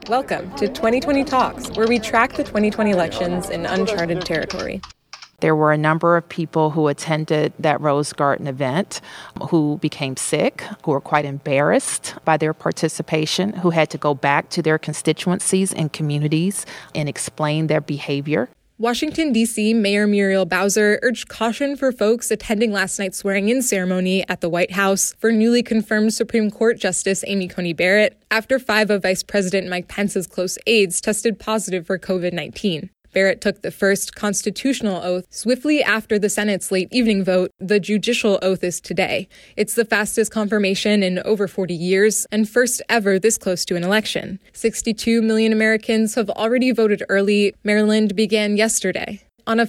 Welcome to 2020 Talks, where we track the 2020 elections in uncharted territory. There were a number of people who attended that Rose Garden event who became sick, who were quite embarrassed by their participation, who had to go back to their constituencies and communities and explain their behavior. Washington, D.C. Mayor Muriel Bowser urged caution for folks attending last night's swearing-in ceremony at the White House for newly confirmed Supreme Court Justice Amy Coney Barrett after 5 of Vice President Mike Pence's close aides tested positive for COVID-19. Barrett took the first constitutional oath swiftly after the Senate's late evening vote. The judicial oath is today. It's the fastest confirmation in over 40 years and first ever this close to an election. 62 million Americans have already voted early. Maryland began yesterday. On a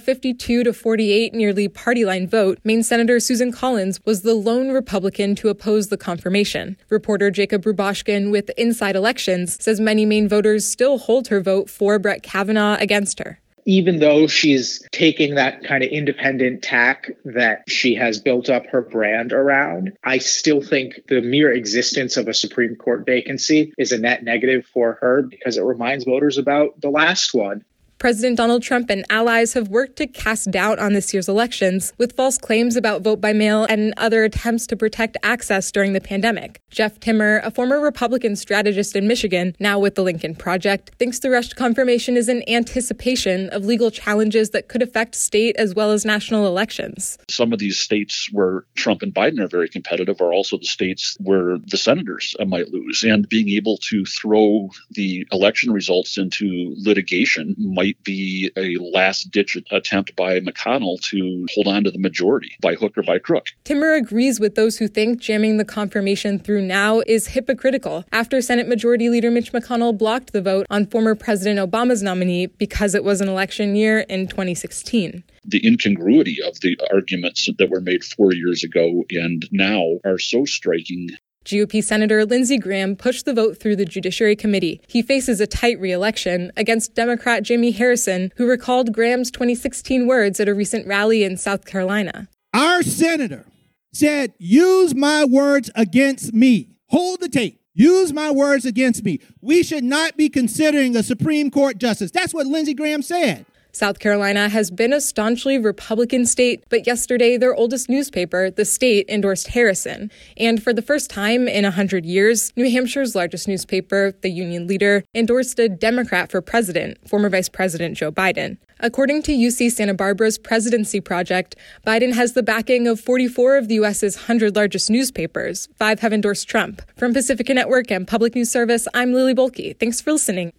52-48 nearly party line vote, Maine Senator Susan Collins was the lone Republican to oppose the confirmation. Reporter Jacob Rubashkin with Inside Elections says many Maine voters still hold her vote for Brett Kavanaugh against her. Even though she's taking that kind of independent tack that she has built up her brand around, I still think the mere existence of a Supreme Court vacancy is a net negative for her because it reminds voters about the last one. President Donald Trump and allies have worked to cast doubt on this year's elections with false claims about vote by mail and other attempts to protect access during the pandemic. Jeff Timmer, a former Republican strategist in Michigan, now with the Lincoln Project, thinks the rushed confirmation is in anticipation of legal challenges that could affect state as well as national elections. Some of these states where Trump and Biden are very competitive are also the states where the senators might lose. And being able to throw the election results into litigation might be a last-ditch attempt by McConnell to hold on to the majority by hook or by crook. Timmer agrees with those who think jamming the confirmation through now is hypocritical after Senate Majority Leader Mitch McConnell blocked the vote on former President Obama's nominee because it was an election year in 2016. The incongruity of the arguments that were made 4 years ago and now are so striking. GOP Senator Lindsey Graham pushed the vote through the Judiciary Committee. He faces a tight re-election against Democrat Jamie Harrison, who recalled Graham's 2016 words at a recent rally in South Carolina. Our senator said, "Use my words against me. Hold the tape. Use my words against me. We should not be considering a Supreme Court justice." That's what Lindsey Graham said. South Carolina has been a staunchly Republican state, but yesterday their oldest newspaper, The State, endorsed Harrison. And for the first time in 100 years, New Hampshire's largest newspaper, The Union Leader, endorsed a Democrat for president, former Vice President Joe Biden. According to UC Santa Barbara's Presidency Project, Biden has the backing of 44 of the U.S.'s 100 largest newspapers. 5 have endorsed Trump. From Pacifica Network and Public News Service, I'm Lily Bolke. Thanks for listening.